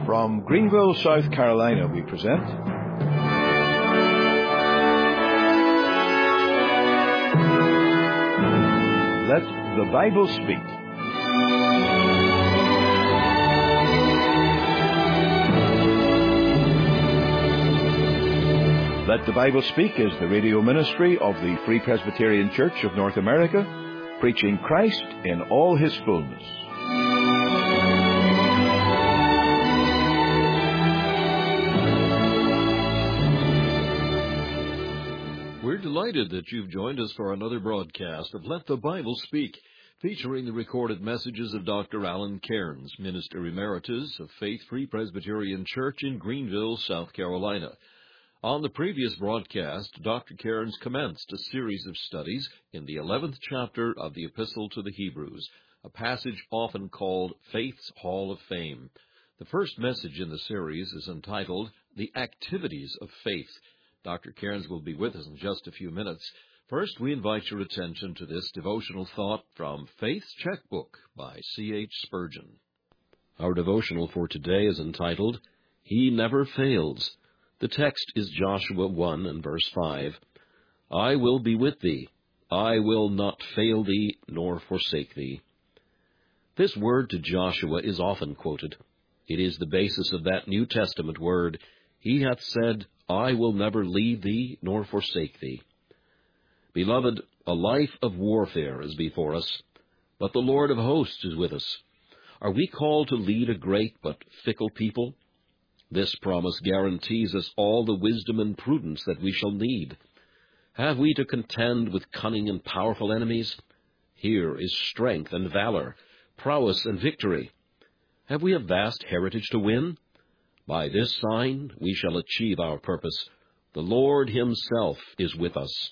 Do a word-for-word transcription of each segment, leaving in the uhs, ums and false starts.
From Greenville, South Carolina, we present Let the Bible Speak. Let the Bible Speak is the radio ministry of the Free Presbyterian Church of North America, preaching Christ in all His fullness. We're delighted that you've joined us for another broadcast of Let the Bible Speak, featuring the recorded messages of Doctor Alan Cairns, Minister Emeritus of Faith Free Presbyterian Church in Greenville, South Carolina. On the previous broadcast, Doctor Cairns commenced a series of studies in the eleventh chapter of the Epistle to the Hebrews, a passage often called Faith's Hall of Fame. The first message in the series is entitled The Activities of Faith. Doctor Cairns will be with us in just a few minutes. First, we invite your attention to this devotional thought from Faith's Checkbook by C H Spurgeon. Our devotional for today is entitled, He Never Fails. The text is Joshua one and verse five. I will be with thee. I will not fail thee nor forsake thee. This word to Joshua is often quoted. It is the basis of that New Testament word, He hath said, I will never leave thee nor forsake thee. Beloved, a life of warfare is before us, but the Lord of hosts is with us. Are we called to lead a great but fickle people? This promise guarantees us all the wisdom and prudence that we shall need. Have we to contend with cunning and powerful enemies? Here is strength and valor, prowess and victory. Have we a vast heritage to win? By this sign we shall achieve our purpose. The Lord Himself is with us.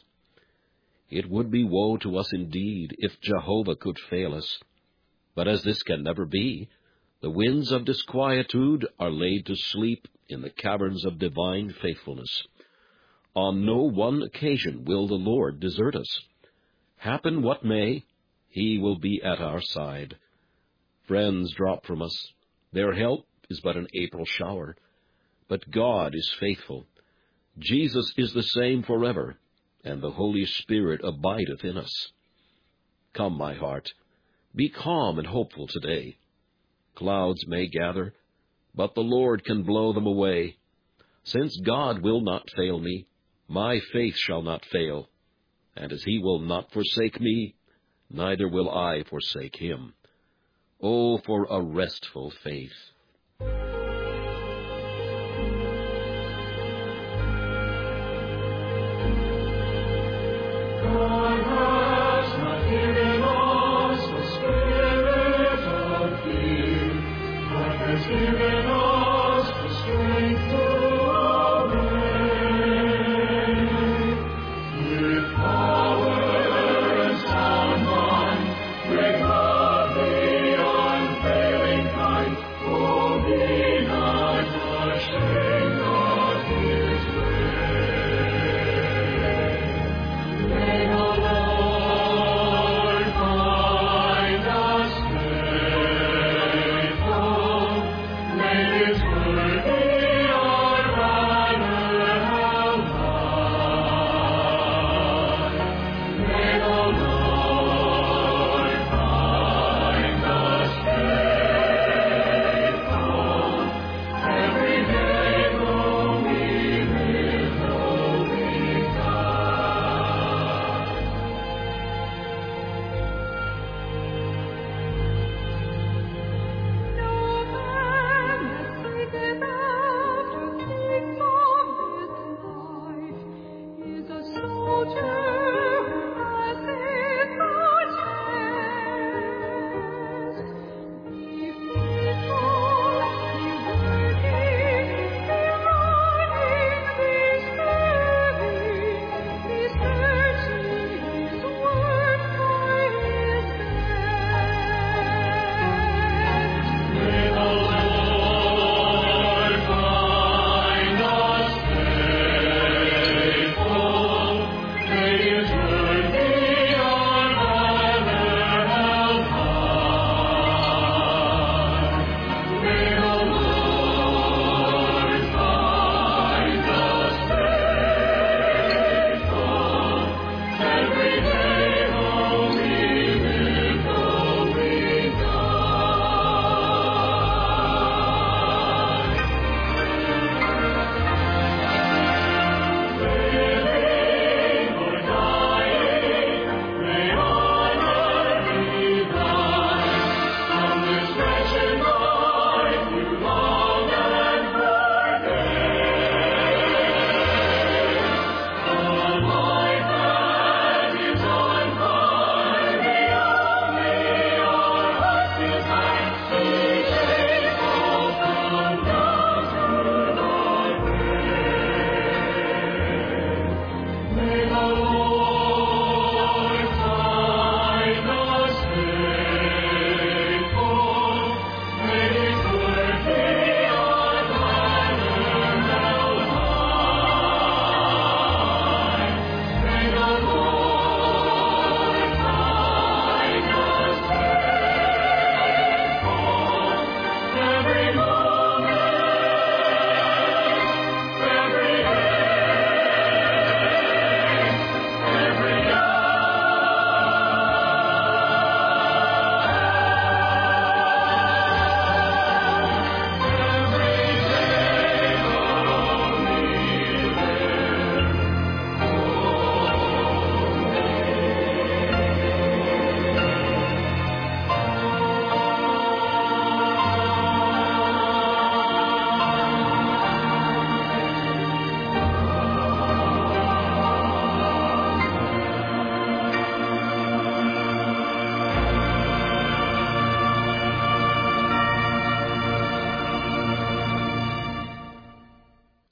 It would be woe to us indeed if Jehovah could fail us. But as this can never be, the winds of disquietude are laid to sleep in the caverns of divine faithfulness. On no one occasion will the Lord desert us. Happen what may, He will be at our side. Friends drop from us. Their help is but an April shower. But God is faithful. Jesus is the same forever, and the Holy Spirit abideth in us. Come, my heart, be calm and hopeful today. Clouds may gather, but the Lord can blow them away. Since God will not fail me, my faith shall not fail. And as He will not forsake me, neither will I forsake Him. Oh, for a restful faith! God has not given us the spirit of fear, but has given us the strength to obey. With power and sound mind, with love the unfailing kind, oh,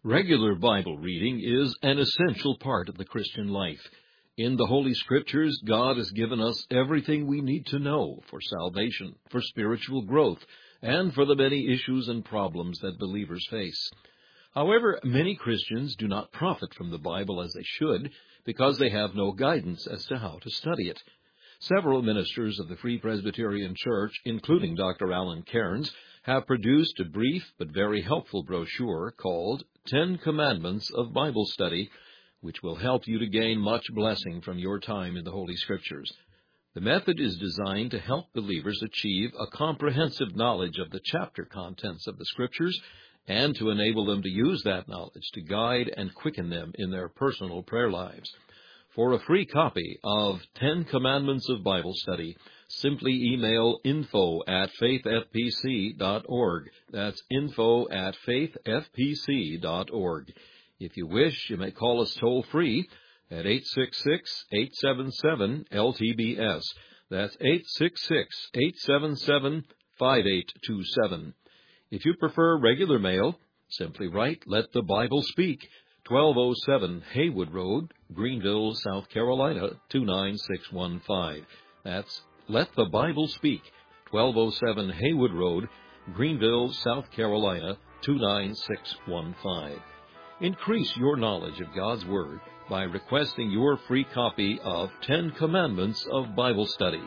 Regular Bible reading is an essential part of the Christian life. In the Holy Scriptures, God has given us everything we need to know for salvation, for spiritual growth, and for the many issues and problems that believers face. However, many Christians do not profit from the Bible as they should because they have no guidance as to how to study it. Several ministers of the Free Presbyterian Church, including Doctor Alan Cairns, have produced a brief but very helpful brochure called Ten Commandments of Bible Study, which will help you to gain much blessing from your time in the Holy Scriptures. The method is designed to help believers achieve a comprehensive knowledge of the chapter contents of the Scriptures and to enable them to use that knowledge to guide and quicken them in their personal prayer lives. For a free copy of Ten Commandments of Bible Study, simply email info at faith f p c dot org. That's info at faith f p c dot org. If you wish, you may call us toll-free at eight six six, eight seven seven, L T B S. That's eight six six, eight seven seven, five eight two seven. If you prefer regular mail, simply write Let the Bible Speak, twelve oh seven Haywood Road, Greenville, South Carolina, two nine six one five. That's Let the Bible Speak, twelve oh seven Haywood Road, Greenville, South Carolina, two nine six one five. Increase your knowledge of God's Word by requesting your free copy of Ten Commandments of Bible Study.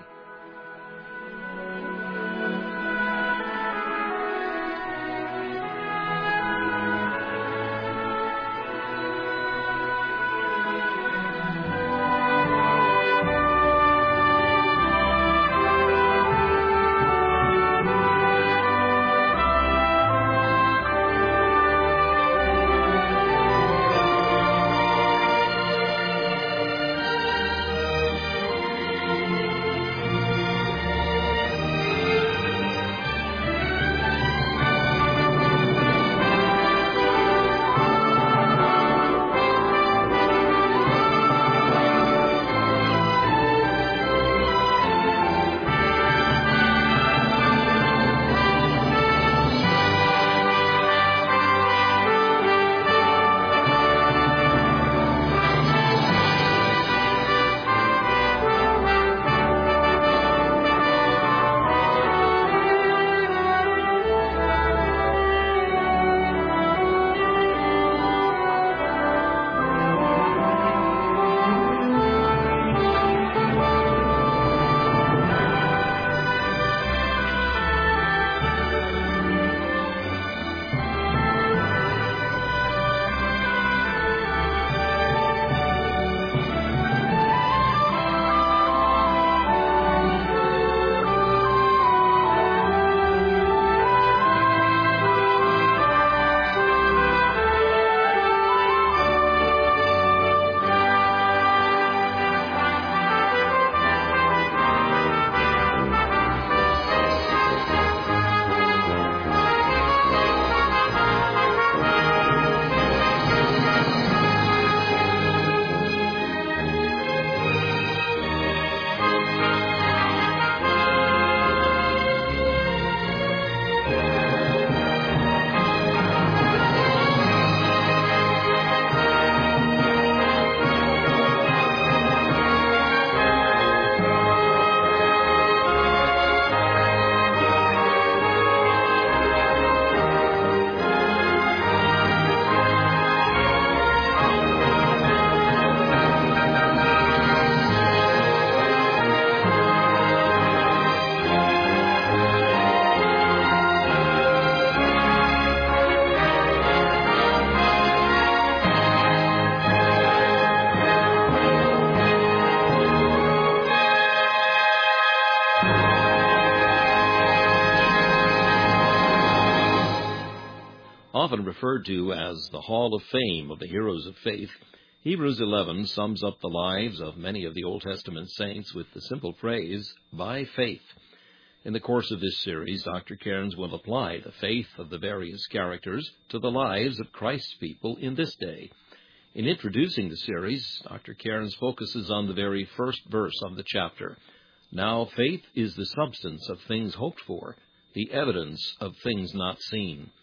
Often referred to as the Hall of Fame of the Heroes of Faith, Hebrews eleven sums up the lives of many of the Old Testament saints with the simple phrase, by faith. In the course of this series, Doctor Cairns will apply the faith of the various characters to the lives of Christ's people in this day. In introducing the series, Doctor Cairns focuses on the very first verse of the chapter. Now faith is the substance of things hoped for, the evidence of things not seen.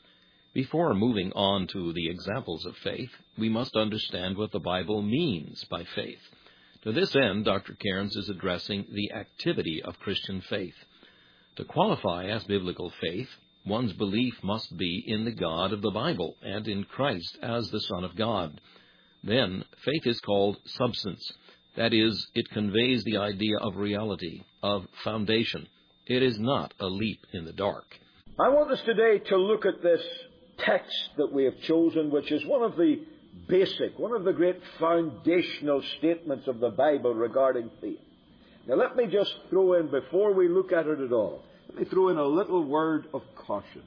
Before moving on to the examples of faith, we must understand what the Bible means by faith. To this end, Doctor Cairns is addressing the activity of Christian faith. To qualify as biblical faith, one's belief must be in the God of the Bible and in Christ as the Son of God. Then, faith is called substance. That is, it conveys the idea of reality, of foundation. It is not a leap in the dark. I want us today to look at this text that we have chosen, which is one of the basic, one of the great foundational statements of the Bible regarding faith. Now let me just throw in, before we look at it at all, let me throw in a little word of caution.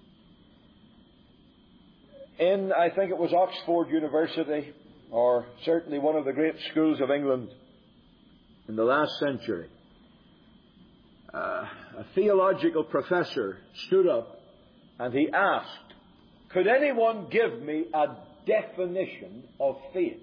In, I think it was Oxford University, or certainly one of the great schools of England in the last century, uh, a theological professor stood up and he asked, "Could anyone give me a definition of faith?"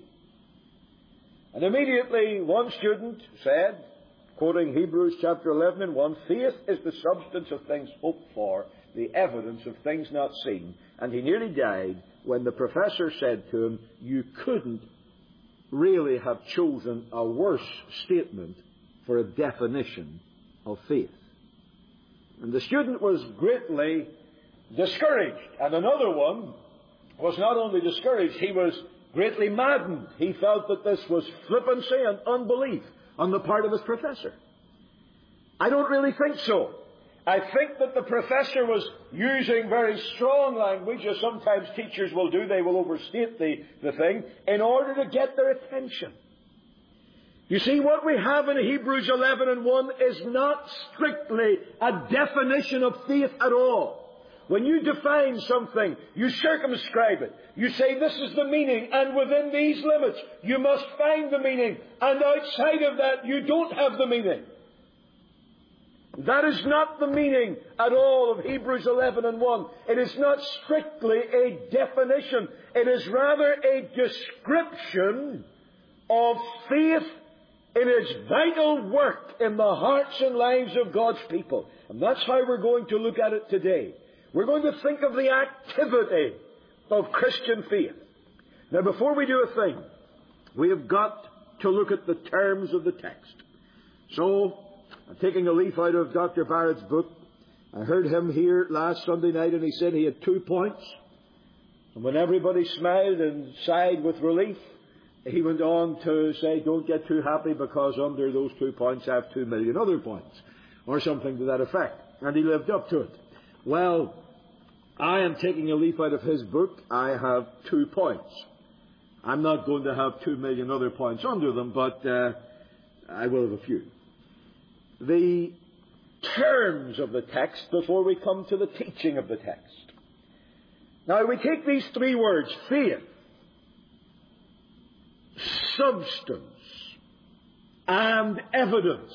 And immediately one student said, quoting Hebrews chapter eleven and one, "Faith is the substance of things hoped for, the evidence of things not seen." And he nearly died when the professor said to him, "You couldn't really have chosen a worse statement for a definition of faith." And the student was greatly discouraged. And another one was not only discouraged, he was greatly maddened. He felt that this was flippancy and unbelief on the part of his professor. I don't really think so. I think that the professor was using very strong language, as sometimes teachers will do. They will overstate the, the thing in order to get their attention. You see, what we have in Hebrews eleven and one is not strictly a definition of faith at all. When you define something, you circumscribe it. You say this is the meaning, and within these limits you must find the meaning, and outside of that you don't have the meaning. That is not the meaning at all of Hebrews eleven and one. It is not strictly a definition. It is rather a description of faith in its vital work in the hearts and lives of God's people. And that's how we're going to look at it today. We're going to think of the activity of Christian faith. Now, before we do a thing, we have got to look at the terms of the text. So, I'm taking a leaf out of Doctor Barrett's book. I heard him here last Sunday night, and he said he had two points. And when everybody smiled and sighed with relief, he went on to say, don't get too happy because under those two points I have two million other points, or something to that effect. And he lived up to it. Well, I am taking a leaf out of his book. I have two points. I'm not going to have two million other points under them, but uh, I will have a few. The terms of the text before we come to the teaching of the text. Now, we take these three words, faith, substance, and evidence.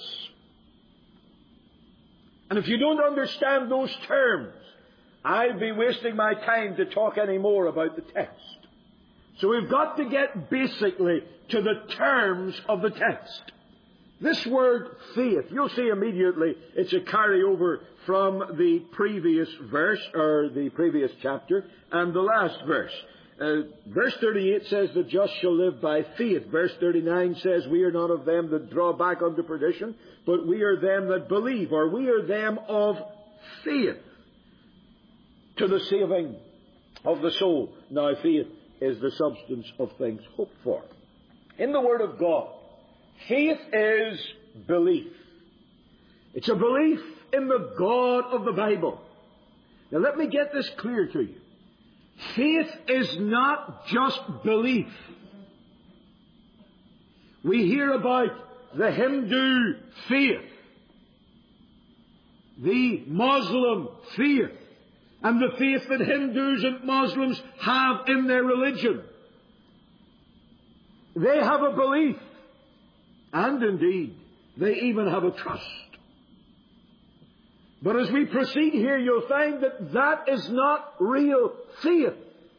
And if you don't understand those terms, I'll be wasting my time to talk any more about the text. So we've got to get basically to the terms of the text. This word faith, you'll see immediately it's a carryover from the previous verse, or the previous chapter, and the last verse. Uh, verse thirty-eight says, the just shall live by faith. Verse thirty-nine says, we are not of them that draw back unto perdition, but we are them that believe, or we are them of faith, to the saving of the soul. Now, faith is the substance of things hoped for. In the Word of God, faith is belief. It's a belief in the God of the Bible. Now, let me get this clear to you. Faith is not just belief. We hear about the Hindu faith, the Muslim faith, and the faith that Hindus and Muslims have in their religion. They have a belief, and indeed, they even have a trust. But as we proceed here, you'll find that that is not real faith.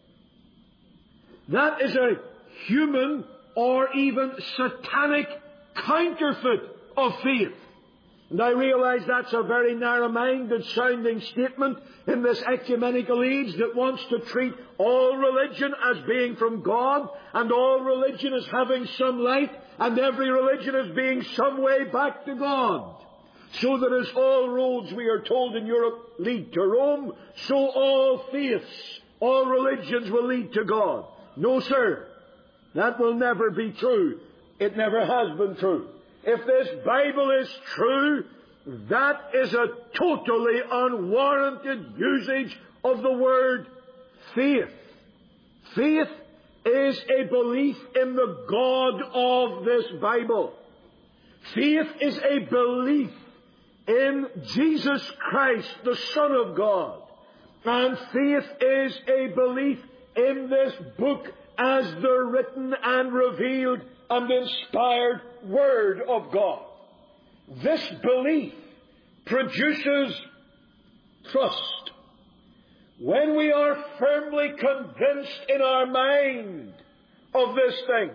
That is a human or even satanic counterfeit of faith. And I realize that's a very narrow-minded sounding statement in this ecumenical age that wants to treat all religion as being from God, and all religion as having some light, and every religion as being some way back to God. So that as all roads, we are told in Europe, lead to Rome, so all faiths, all religions will lead to God. No, sir. That will never be true. It never has been true. If this Bible is true, that is a totally unwarranted usage of the word faith. Faith is a belief in the God of this Bible. Faith is a belief in Jesus Christ, the Son of God. And faith is a belief in this book as the written and revealed and inspired Word of God. This belief produces trust. When we are firmly convinced in our mind of this thing,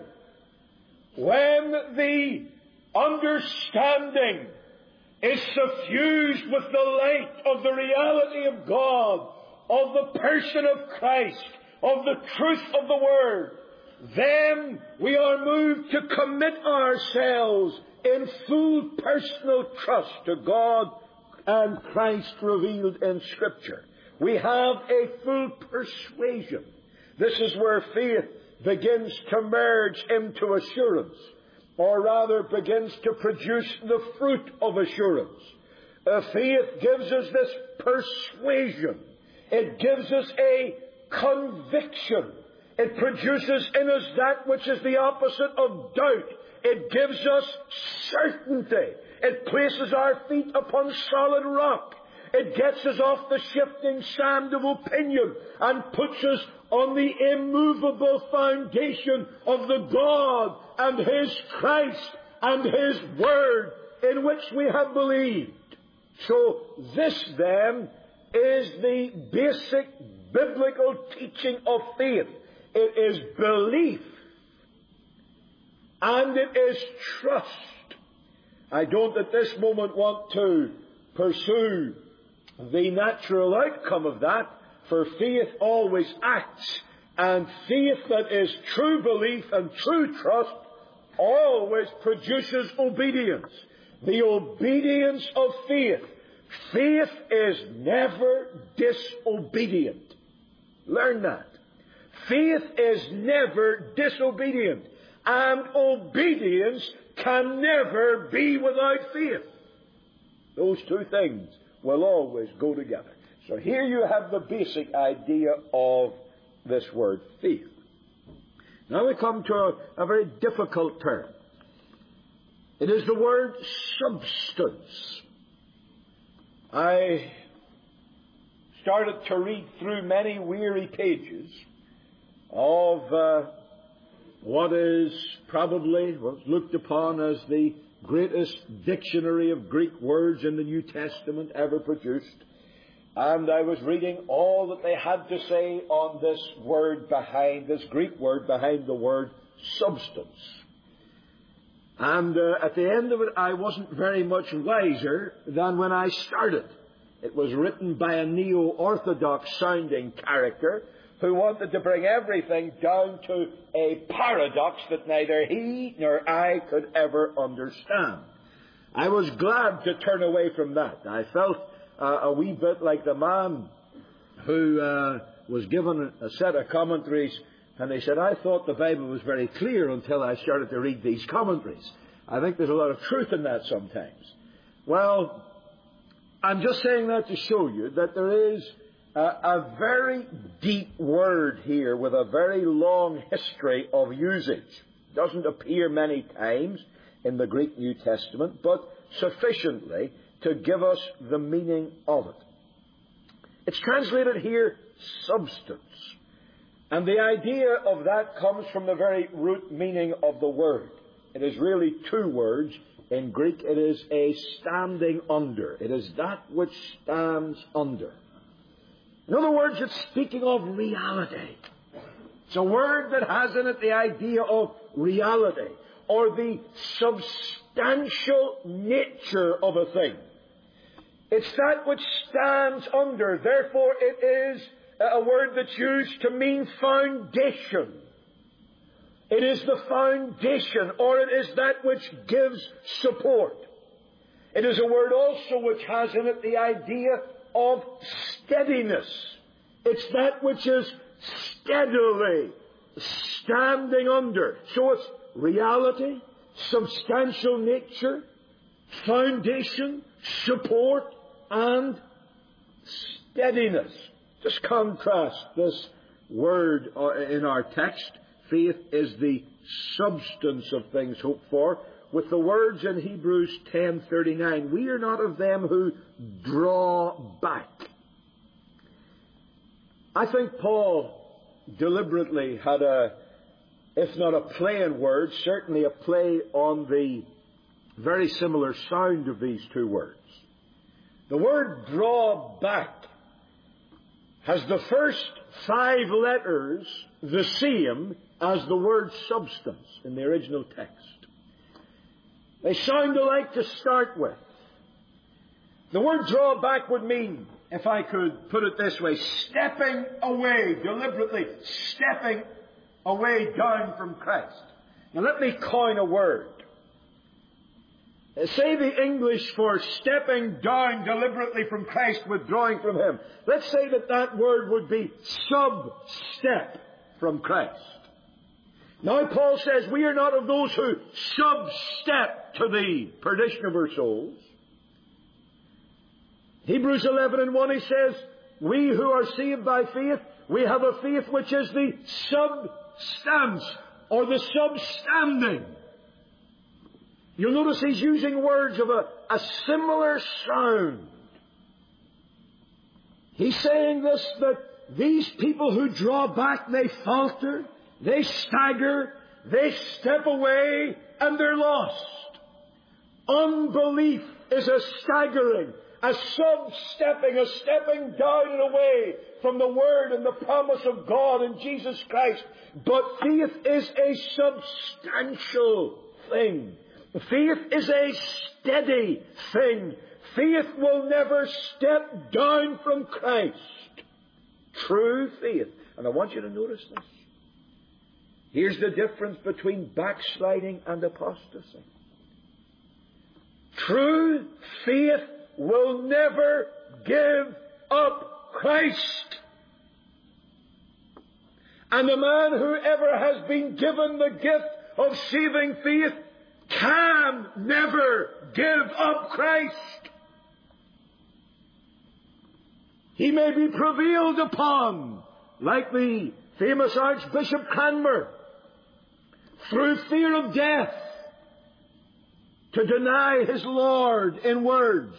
when the understanding is suffused with the light of the reality of God, of the person of Christ, of the truth of the Word, then we are moved to commit ourselves in full personal trust to God and Christ revealed in Scripture. We have a full persuasion. This is where faith begins to merge into assurance, or rather begins to produce the fruit of assurance. Uh, faith gives us this persuasion. It gives us a conviction. It produces in us that which is the opposite of doubt. It gives us certainty. It places our feet upon solid rock. It gets us off the shifting sand of opinion and puts us on the immovable foundation of the God and His Christ and His Word in which we have believed. So this then is the basic biblical teaching of faith. It is belief and it is trust. I don't at this moment want to pursue the natural outcome of that, for faith always acts, and faith that is true belief and true trust always produces obedience. The obedience of faith. Faith is never disobedient. Learn that. Faith is never disobedient, and obedience can never be without faith. Those two things will always go together. So here you have the basic idea of this word faith. Now we come to a, a very difficult term. It is the word substance. I started to read through many weary pages of uh, what is probably what's looked upon as the greatest dictionary of Greek words in the New Testament ever produced. And I was reading all that they had to say on this word behind, this Greek word behind the word substance. And uh, at the end of it, I wasn't very much wiser than when I started. It was written by a neo-orthodox sounding character who wanted to bring everything down to a paradox that neither he nor I could ever understand. I was glad to turn away from that. I felt uh, a wee bit like the man who uh, was given a set of commentaries, and he said, I thought the Bible was very clear until I started to read these commentaries. I think there's a lot of truth in that sometimes. Well, I'm just saying that to show you that there is a, a very deep word here with a very long history of usage. It doesn't appear many times in the Greek New Testament, but sufficiently to give us the meaning of it. It's translated here, substance. And the idea of that comes from the very root meaning of the word. It is really two words. In Greek, it is a standing under. It is that which stands under. In other words, it's speaking of reality. It's a word that has in it the idea of reality, or the substantial nature of a thing. It's that which stands under. Therefore, it is a word that's used to mean foundation. It is the foundation, or it is that which gives support. It is a word also which has in it the idea of steadiness. It's that which is steadily standing under. So it's reality, substantial nature, foundation, support, and steadiness. Just contrast this word in our text. Faith is the substance of things hoped for, with the words in Hebrews ten thirty-nine. We are not of them who draw back. I think Paul deliberately had a, if not a play on words, certainly a play on the very similar sound of these two words. The word draw back has the first five letters the same as the word substance in the original text. They sound alike to start with. The word draw back would mean, if I could put it this way, stepping away, deliberately stepping away down from Christ. Now let me coin a word. Say the English for stepping down deliberately from Christ, withdrawing from Him. Let's say that that word would be sub-step from Christ. Now Paul says we are not of those who sub-step to the perdition of our souls. Hebrews eleven and one, he says, we who are saved by faith, we have a faith which is the substance, or the substanding. You'll notice he's using words of a, a similar sound. He's saying this, that these people who draw back, they falter, they stagger, they step away, and they're lost. Unbelief is a staggering, a sub-stepping, a stepping down and away from the Word and the promise of God in Jesus Christ. But faith is a substantial thing. Faith is a steady thing. Faith will never step down from Christ. True faith. And I want you to notice this. Here's the difference between backsliding and apostasy. True faith will never give up Christ. And the man who ever has been given the gift of saving faith can never give up Christ. He may be prevailed upon, like the famous Archbishop Cranmer, through fear of death, to deny his Lord in words.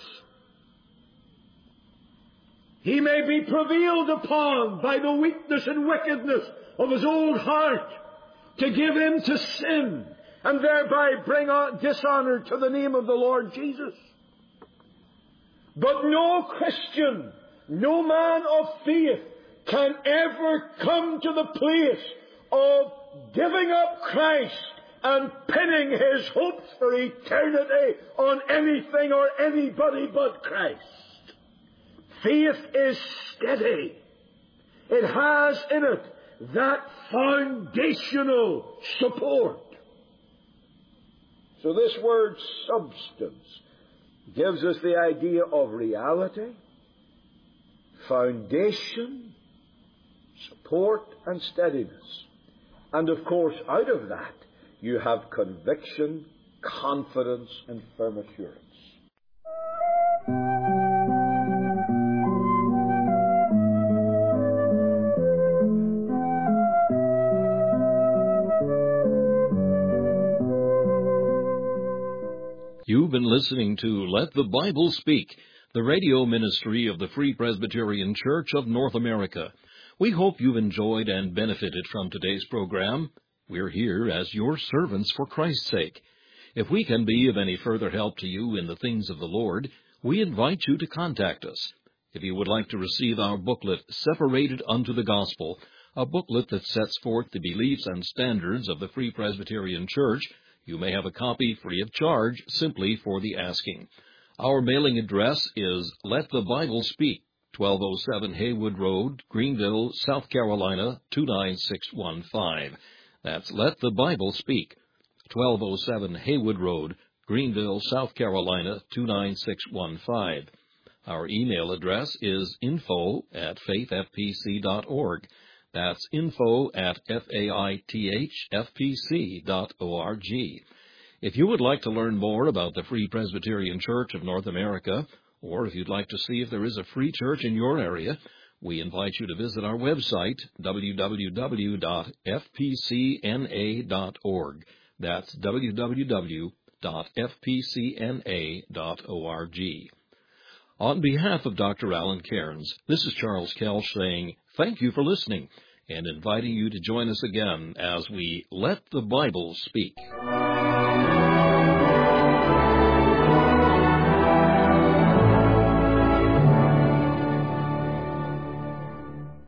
He may be prevailed upon by the weakness and wickedness of his old heart to give in to sin and thereby bring on dishonor to the name of the Lord Jesus. But no Christian, no man of faith can ever come to the place of giving up Christ and pinning his hopes for eternity on anything or anybody but Christ. Faith is steady. It has in it that foundational support. So this word substance gives us the idea of reality, foundation, support, and steadiness. And of course, out of that, you have conviction, confidence, and firm assurance. You've been listening to Let the Bible Speak, the radio ministry of the Free Presbyterian Church of North America. We hope you've enjoyed and benefited from today's program. We're here as your servants for Christ's sake. If we can be of any further help to you in the things of the Lord, we invite you to contact us. If you would like to receive our booklet, Separated Unto the Gospel, a booklet that sets forth the beliefs and standards of the Free Presbyterian Church, You may have a copy free of charge simply for the asking. Our mailing address is Let the Bible Speak, twelve oh seven Haywood Road, Greenville, South Carolina, two nine six one five. That's Let the Bible Speak, twelve oh seven Haywood Road, Greenville, South Carolina, two nine six one five. Our email address is info at faith f p c dot org. That's info at faithfpc dot org. If you would like to learn more about the Free Presbyterian Church of North America, or if you'd like to see if there is a free church in your area, we invite you to visit our website, w w w dot f p c n a dot org. That's w w w dot f p c n a dot org. On behalf of Doctor Alan Cairns, this is Charles Kelch saying thank you for listening and inviting you to join us again as we Let the Bible Speak.